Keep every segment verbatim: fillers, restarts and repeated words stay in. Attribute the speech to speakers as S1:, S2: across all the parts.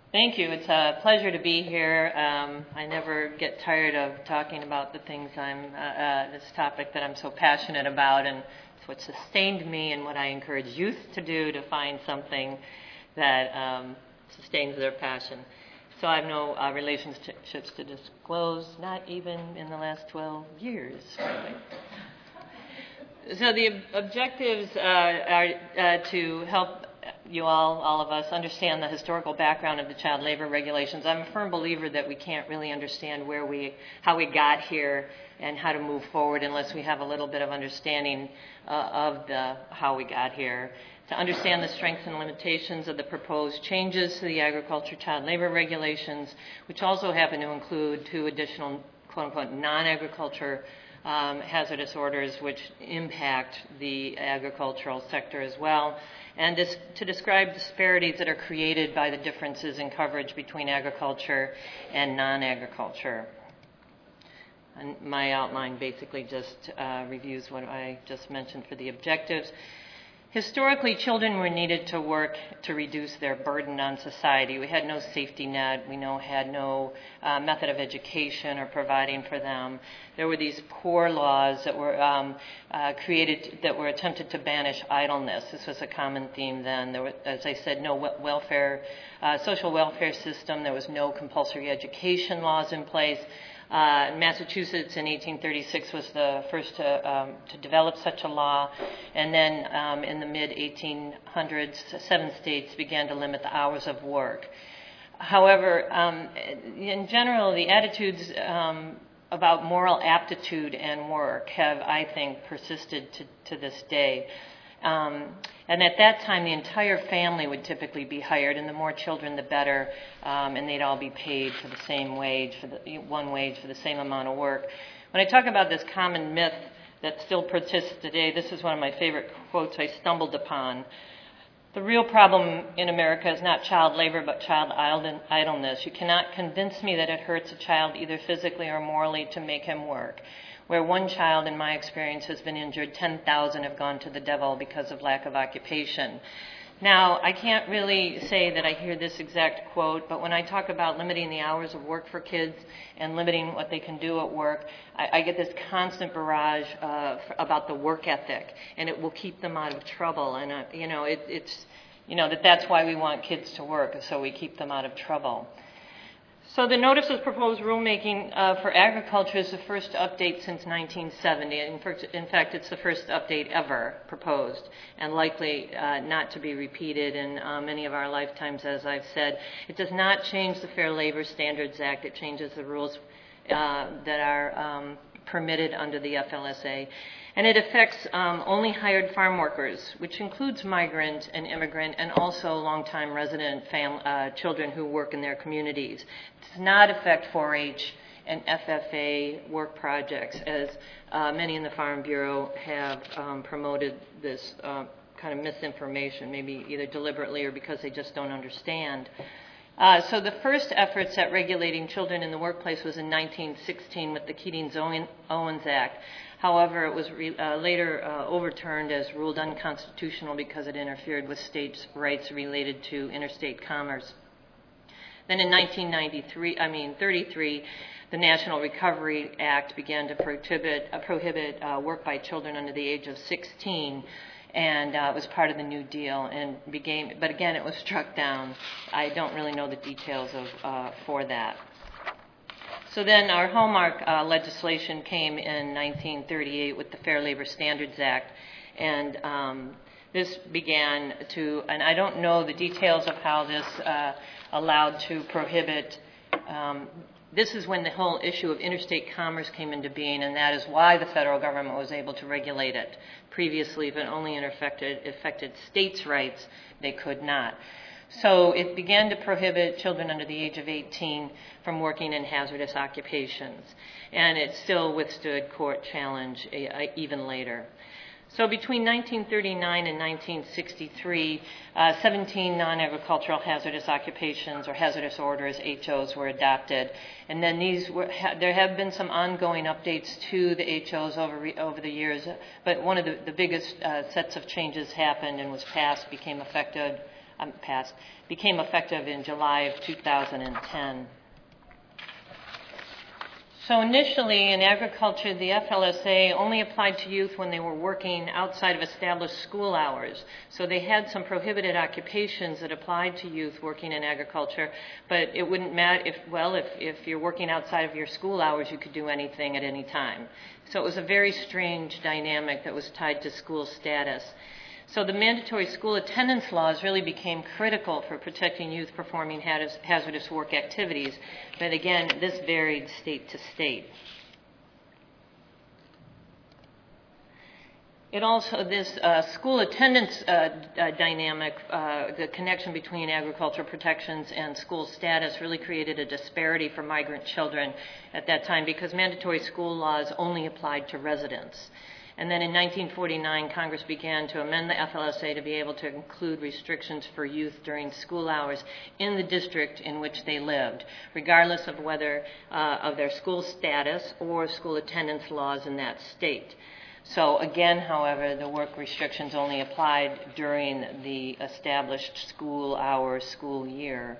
S1: Thank you. It's a pleasure to be here. Um, I never get tired of talking about the things I'm, uh, uh, this topic that I'm so passionate about, and it's what sustained me and what I encourage youth to do, to find something that um, sustains their passion. So I have no uh, relationships to disclose, not even in the last twelve years, really. So the ob- objectives uh, are uh, to help you all, all of us, understand the historical background of the child labor regulations. I'm a firm believer that we can't really understand where we, how we got here and how to move forward unless we have a little bit of understanding uh, of the how we got here. To understand the strengths and limitations of the proposed changes to the agriculture child labor regulations, which also happen to include two additional quote-unquote non-agriculture um, hazardous orders which impact the agricultural sector as well, and this, to describe disparities that are created by the differences in coverage between agriculture and non-agriculture. And my outline basically just uh, reviews what I just mentioned for the objectives. Historically, children were needed to work to reduce their burden on society. We had no safety net. We know had no uh, method of education or providing for them. There were these poor laws that were um, uh, created that were attempted to banish idleness. This was a common theme then. There was, as I said, no welfare, uh, social welfare system. There was no compulsory education laws in place. Uh, Massachusetts in eighteen thirty-six was the first to, um, to develop such a law, and then um, in the mid eighteen hundreds, seven states began to limit the hours of work. However, um, in general, the attitudes um, about moral aptitude and work have, I think, persisted to, to this day. Um, and at that time, the entire family would typically be hired, and the more children, the better, um, and they'd all be paid for the same wage, for the one wage for the same amount of work. When I talk about this common myth that still persists today, this is one of my favorite quotes I stumbled upon. The real problem in America is not child labor, but child idleness. You cannot convince me that it hurts a child either physically or morally to make him work. Where one child, in my experience, has been injured, ten thousand have gone to the devil because of lack of occupation. Now, I can't really say that I hear this exact quote, but when I talk about limiting the hours of work for kids and limiting what they can do at work, I, I get this constant barrage uh, about the work ethic, and it will keep them out of trouble. And, uh, you know, it, it's, you know, that that's why we want kids to work, so we keep them out of trouble. So the notice of proposed rulemaking uh, for agriculture is the first update since nineteen seventy. In fact, it's the first update ever proposed, and likely uh, not to be repeated in uh, many of our lifetimes, as I've said. It does not change the Fair Labor Standards Act. It changes the rules uh, that are um, permitted under the F L S A. And it affects um, only hired farm workers, which includes migrant and immigrant and also longtime resident fam- uh, children who work in their communities. It does not affect four H and F F A work projects, as uh, many in the Farm Bureau have um, promoted this uh, kind of misinformation, maybe either deliberately or because they just don't understand. Uh, so the first efforts at regulating children in the workplace was in nineteen sixteen with the Keating-Owens Act. However, it was re- uh, later uh, overturned as ruled unconstitutional because it interfered with states' rights related to interstate commerce. Then in nineteen ninety-three, I mean thirty-three, the National Recovery Act began to prohibit, uh, prohibit uh, work by children under the age of sixteen. And uh, it was part of the New Deal, and became, but again, it was struck down. I don't really know the details of uh, for that. So then our hallmark uh, legislation came in nineteen thirty-eight with the Fair Labor Standards Act, and um, this began to, and I don't know the details of how this uh, allowed to prohibit. Um, This is when the whole issue of interstate commerce came into being, and that is why the federal government was able to regulate it. Previously, if it only affected, affected states' rights, they could not. So it began to prohibit children under the age of eighteen from working in hazardous occupations, and it still withstood court challenge uh, even later. So between nineteen thirty-nine and nineteen sixty-three, uh, seventeen non-agricultural hazardous occupations or hazardous orders, H Os, were adopted. And then these were, ha- there have been some ongoing updates to the H Os over re- over the years, but one of the, the biggest uh, sets of changes happened and was passed, became effective um, passed, became effective in July of two thousand ten. So initially in agriculture, the F L S A only applied to youth when they were working outside of established school hours. So they had some prohibited occupations that applied to youth working in agriculture, but it wouldn't matter if, well, if, if you're working outside of your school hours, you could do anything at any time. So it was a very strange dynamic that was tied to school status. So the mandatory school attendance laws really became critical for protecting youth performing hazardous work activities. But again, this varied state to state. It also, this uh, school attendance uh, uh, dynamic, uh, the connection between agricultural protections and school status really created a disparity for migrant children at that time because mandatory school laws only applied to residents. And then in nineteen forty-nine, Congress began to amend the F L S A to be able to include restrictions for youth during school hours in the district in which they lived, regardless of whether uh, of their school status or school attendance laws in that state. So again, however, the work restrictions only applied during the established school hour school year.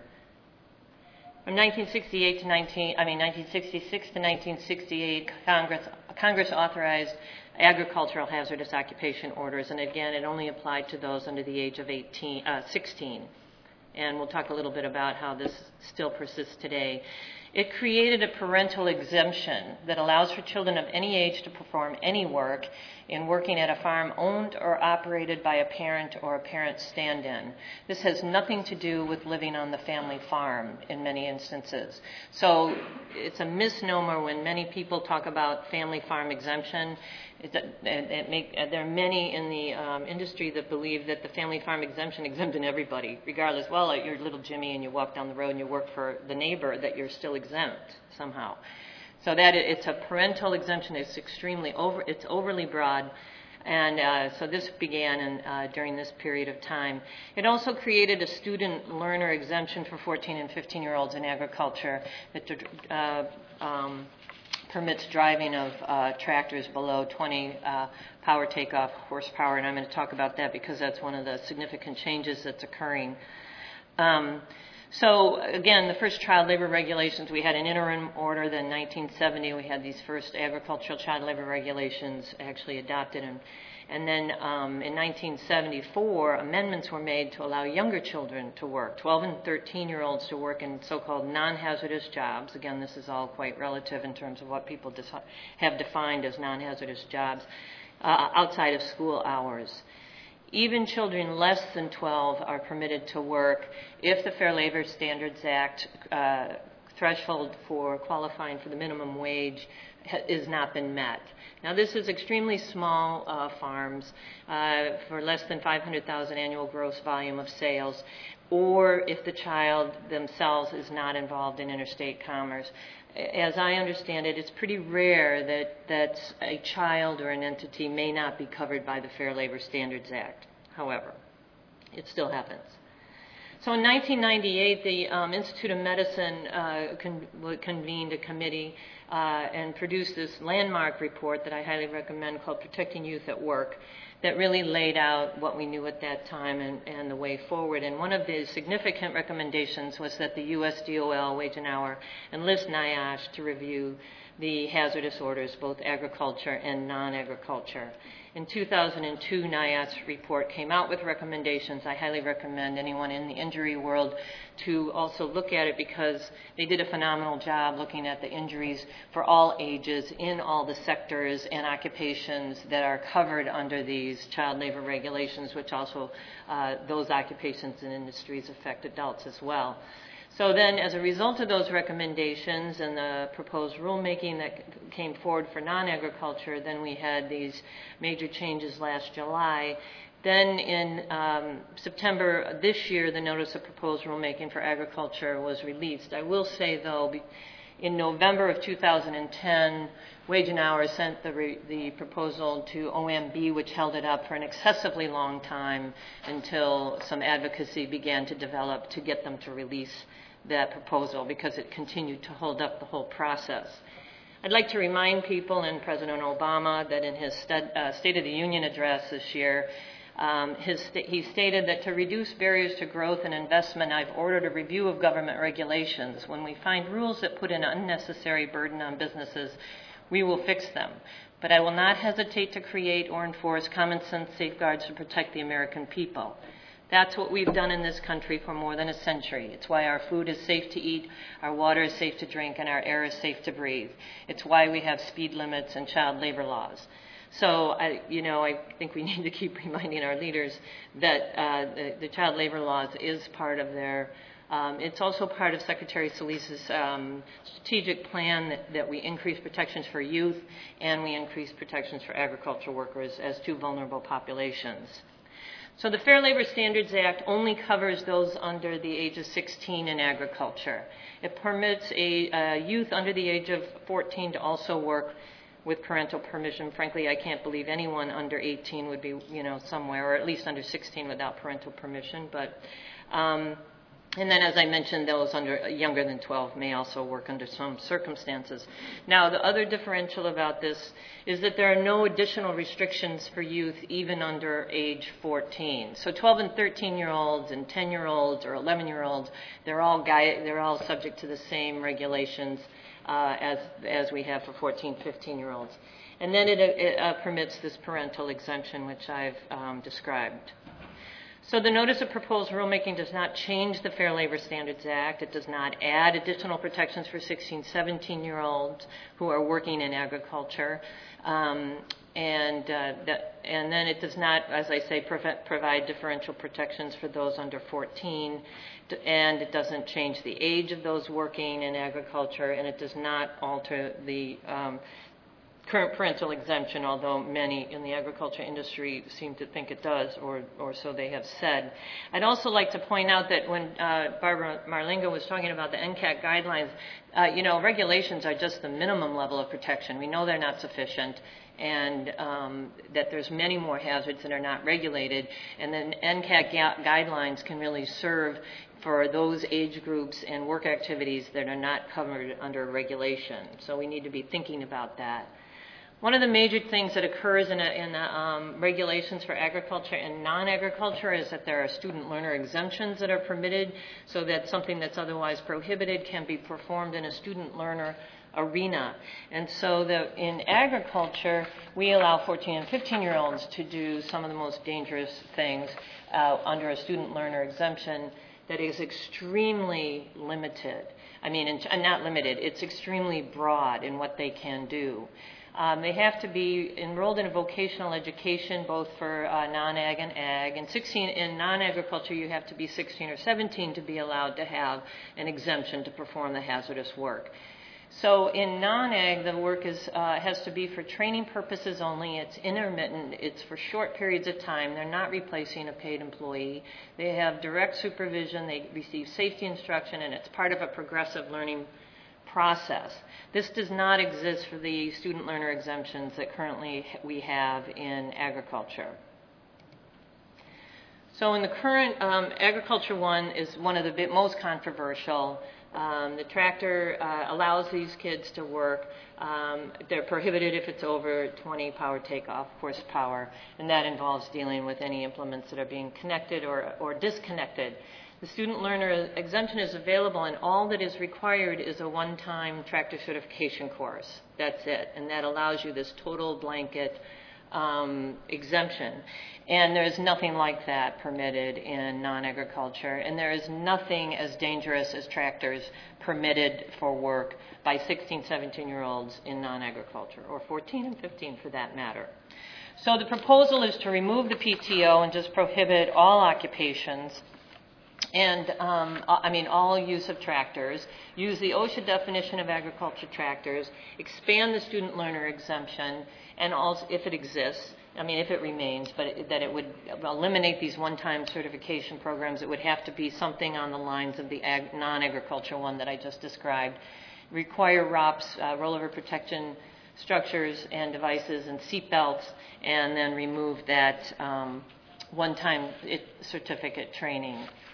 S1: From nineteen sixty-eight to nineteen, I mean nineteen sixty-six to nineteen sixty-eight, Congress Congress authorized agricultural hazardous occupation orders, and again, it only applied to those under the age of eighteen, uh, sixteen. And we'll talk a little bit about how this still persists today. It created a parental exemption that allows for children of any age to perform any work in working at a farm owned or operated by a parent or a parent stand-in. This has nothing to do with living on the family farm in many instances. So it's a misnomer when many people talk about family farm exemption. It, it, it make, there are many in the um, industry that believe that the family farm exemption exempted everybody, regardless. Well, you're little Jimmy and you walk down the road and you work for the neighbor, that you're still exempt somehow. So that it, it's a parental exemption. It's extremely over. It's overly broad, and uh, so this began in, uh, during this period of time. It also created a student learner exemption for fourteen and fifteen-year-olds in agriculture that uh, um, permits driving of uh, tractors below twenty uh, power takeoff horsepower, and I'm going to talk about that because that's one of the significant changes that's occurring. Um, so again, the first child labor regulations, we had an interim order. Then in nineteen seventy, we had these first agricultural child labor regulations actually adopted, and And then um, in nineteen seventy-four, amendments were made to allow younger children to work, twelve and thirteen-year-olds to work in so-called non-hazardous jobs. Again, this is all quite relative in terms of what people deci- have defined as non-hazardous jobs uh, outside of school hours. Even children less than twelve are permitted to work if the Fair Labor Standards Act uh, threshold for qualifying for the minimum wage ha- has not been met. Now, this is extremely small uh, farms uh, for less than five hundred thousand annual gross volume of sales, or if the child themselves is not involved in interstate commerce. As I understand it, it's pretty rare that, that a child or an entity may not be covered by the Fair Labor Standards Act. However, it still happens. So in nineteen ninety-eight, the um, Institute of Medicine uh, con- convened a committee uh, and produced this landmark report that I highly recommend called Protecting Youth at Work, that really laid out what we knew at that time and, and the way forward. And one of the significant recommendations was that the U S D O L, Wage and Hour, enlist NIOSH to review the hazardous orders, both agriculture and non-agriculture. In two thousand two, NIOSH report came out with recommendations. I highly recommend anyone in the injury world to also look at it because they did a phenomenal job looking at the injuries for all ages in all the sectors and occupations that are covered under these child labor regulations, which also uh, those occupations and industries affect adults as well. So then, as a result of those recommendations and the proposed rulemaking that came forward for non-agriculture, then we had these major changes last July. Then in um, September this year, the notice of proposed rulemaking for agriculture was released. I will say, though, in November of two thousand ten, Wage and Hour sent the, re- the proposal to O M B, which held it up for an excessively long time until some advocacy began to develop to get them to release that proposal, because it continued to hold up the whole process. I'd like to remind people and President Obama that in his stud, uh, State of the Union address this year, Um, his, he stated that to reduce barriers to growth and investment, I've ordered a review of government regulations. When we find rules that put an unnecessary burden on businesses, we will fix them. But I will not hesitate to create or enforce common sense safeguards to protect the American people. That's what we've done in this country for more than a century. It's why our food is safe to eat, our water is safe to drink, and our air is safe to breathe. It's why we have speed limits and child labor laws. So, I, you know, I think we need to keep reminding our leaders that uh, the, the child labor laws is part of their, um, it's also part of Secretary Solis's um, strategic plan that, that we increase protections for youth and we increase protections for agricultural workers as two vulnerable populations. So the Fair Labor Standards Act only covers those under the age of sixteen in agriculture. It permits a uh, youth under the age of fourteen to also work with parental permission. Frankly, I can't believe anyone under eighteen would be, you know, somewhere, or at least under sixteen without parental permission. But, um, and then, as I mentioned, those under younger than twelve may also work under some circumstances. Now, the other differential about this is that there are no additional restrictions for youth even under age fourteen. So, twelve and thirteen-year-olds and ten-year-olds or eleven-year-olds, they're all gui- they're all subject to the same regulations Uh, as as we have for fourteen, fifteen-year-olds. And then it, it uh, permits this parental exemption, which I've um, described. So the Notice of Proposed Rulemaking does not change the Fair Labor Standards Act. It does not add additional protections for sixteen, seventeen-year-olds who are working in agriculture. Um, and, uh, that, and then it does not, as I say, prov- provide differential protections for those under fourteen. And it doesn't change the age of those working in agriculture, and it does not alter the um, current parental exemption, although many in the agriculture industry seem to think it does, or, or so they have said. I'd also like to point out that when uh, Barbara Marlinga was talking about the N C A C guidelines, uh, you know, regulations are just the minimum level of protection. We know they're not sufficient, and um, that there's many more hazards that are not regulated, and then N C A C ga- guidelines can really serve for those age groups and work activities that are not covered under regulation. So we need to be thinking about that. One of the major things that occurs in, a, in a, um, regulations for agriculture and non-agriculture is that there are student learner exemptions that are permitted, so that something that's otherwise prohibited can be performed in a student learner arena. And so the, in agriculture, we allow fourteen and fifteen-year-olds to do some of the most dangerous things uh, under a student learner exemption that is extremely limited. I mean, in, not limited, it's extremely broad in what they can do. Um, they have to be enrolled in a vocational education, both for uh, non-ag and ag. And sixteen in non-agriculture, you have to be sixteen or seventeen to be allowed to have an exemption to perform the hazardous work. So in non-ag, the work is uh, has to be for training purposes only. It's intermittent. It's for short periods of time. They're not replacing a paid employee. They have direct supervision. They receive safety instruction, and it's part of a progressive learning process. This does not exist for the student learner exemptions that currently we have in agriculture. So in the current um, agriculture one is one of the bit most controversial. Um, the tractor uh, allows these kids to work. Um, they're prohibited if it's over twenty power takeoff horsepower, and that involves dealing with any implements that are being connected or, or disconnected. The student learner exemption is available, and all that is required is a one-time tractor certification course. That's it, and that allows you this total blanket um, exemption. And there's nothing like that permitted in non-agriculture, and there is nothing as dangerous as tractors permitted for work by sixteen, seventeen-year-olds in non-agriculture, or fourteen and fifteen for that matter. So the proposal is to remove the P T O and just prohibit all occupations and, um, I mean, all use of tractors, use the OSHA definition of agriculture tractors, expand the student learner exemption, and also, if it exists, I mean, if it remains, but it, that it would eliminate these one-time certification programs. It would have to be something on the lines of the ag- non-agriculture one that I just described. Require R O Ps, uh, rollover protection structures and devices, and seat belts, and then remove that um, one-time it, certificate training.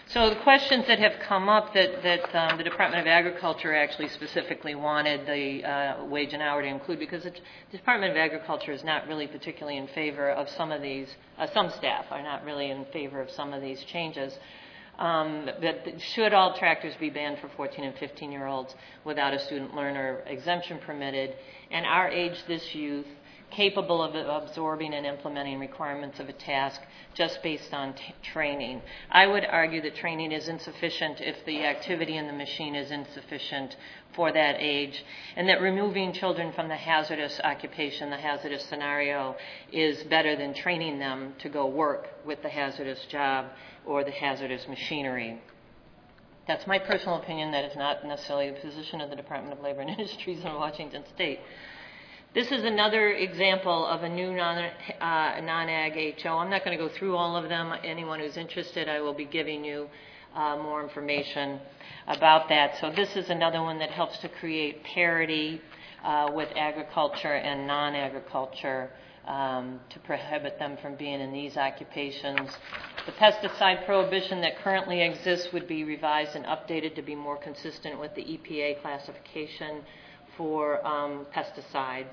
S1: So the questions that have come up that, that um, the Department of Agriculture actually specifically wanted the uh, wage and hour to include, because the Department of Agriculture is not really particularly in favor of some of these, uh, some staff are not really in favor of some of these changes. Um, but should all tractors be banned for fourteen and fifteen year olds without a student learner exemption permitted, and our age this youth capable of absorbing and implementing requirements of a task just based on t- training. I would argue that training is insufficient if the activity in the machine is insufficient for that age, and that removing children from the hazardous occupation, the hazardous scenario, is better than training them to go work with the hazardous job or the hazardous machinery. That's my personal opinion. That is not necessarily the position of the Department of Labor and Industries in Washington State. This is another example of a new non, uh, non-ag H O. I'm not going to go through all of them. Anyone who's interested, I will be giving you uh, more information about that. So this is another one that helps to create parity uh, with agriculture and non-agriculture um, to prohibit them from being in these occupations. The pesticide prohibition that currently exists would be revised and updated to be more consistent with the E P A classification for um, pesticides.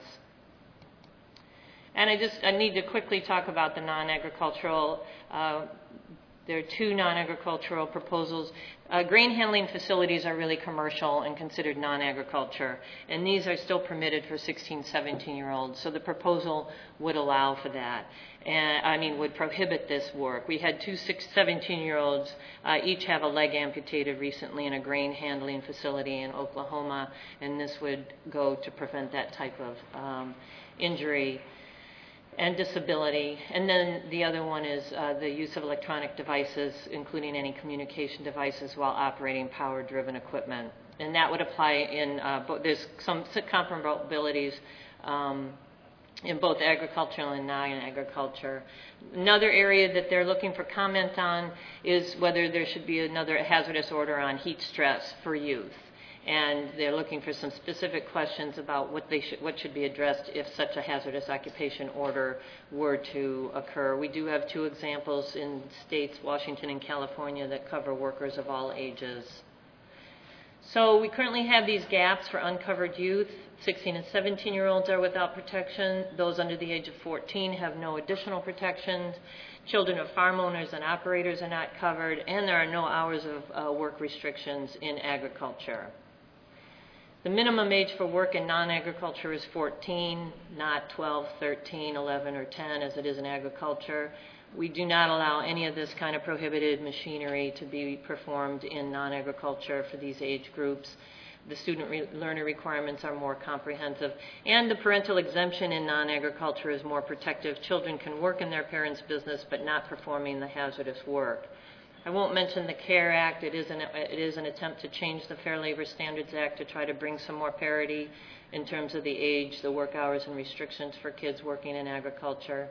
S1: And I just I need to quickly talk about the non-agricultural. Uh, there are two non-agricultural proposals. Uh, grain handling facilities are really commercial and considered non-agriculture, and these are still permitted for sixteen, seventeen year olds. So the proposal would allow for that. And I mean, would prohibit this work. We had two seventeen year olds, uh, each have a leg amputated recently in a grain handling facility in Oklahoma, and this would go to prevent that type of um, injury and disability. And then the other one is uh, the use of electronic devices, including any communication devices, while operating power-driven equipment. And that would apply in, uh, bo- there's some comparabilities um, in both agricultural and non-agriculture. Another area that they're looking for comment on is whether there should be another hazardous order on heat stress for youth. And they're looking for some specific questions about what they should, what should be addressed if such a hazardous occupation order were to occur. We do have two examples in states, Washington and California, that cover workers of all ages. So we currently have these gaps for uncovered youth. sixteen and seventeen year olds are without protection. Those under the age of fourteen have no additional protections. Children of farm owners and operators are not covered, and there are no hours of uh, work restrictions in agriculture. The minimum age for work in non-agriculture is fourteen, not twelve, thirteen, eleven, or ten as it is in agriculture. We do not allow any of this kind of prohibited machinery to be performed in non-agriculture for these age groups. The student re- learner requirements are more comprehensive, and the parental exemption in non-agriculture is more protective. Children can work in their parents' business but not performing the hazardous work. I won't mention the CARE Act. It is, an, it is an attempt to change the Fair Labor Standards Act to try to bring some more parity in terms of the age, the work hours, and restrictions for kids working in agriculture.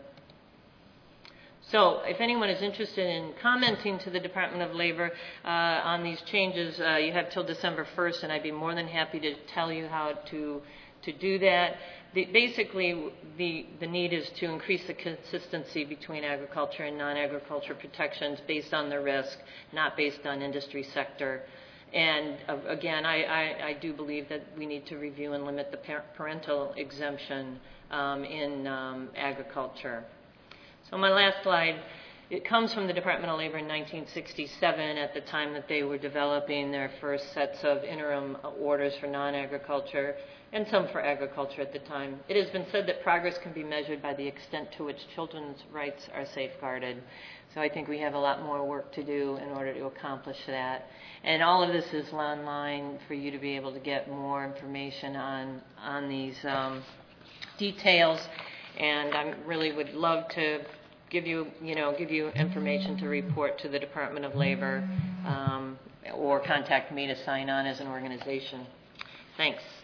S1: So if anyone is interested in commenting to the Department of Labor uh, on these changes, uh, you have till December first, and I'd be more than happy to tell you how to to do that. The, basically, the, the need is to increase the consistency between agriculture and non-agriculture protections based on the risk, not based on industry sector. And uh, again, I, I, I do believe that we need to review and limit the par- parental exemption um, in um, agriculture. So my last slide, it comes from the Department of Labor in nineteen sixty-seven at the time that they were developing their first sets of interim orders for non-agriculture and some for agriculture at the time. It has been said that progress can be measured by the extent to which children's rights are safeguarded. So I think we have a lot more work to do in order to accomplish that. And all of this is online for you to be able to get more information on, on these um, details. And I really would love to give you, you know, give you information to report to the Department of Labor um, or contact me to sign on as an organization. Thanks.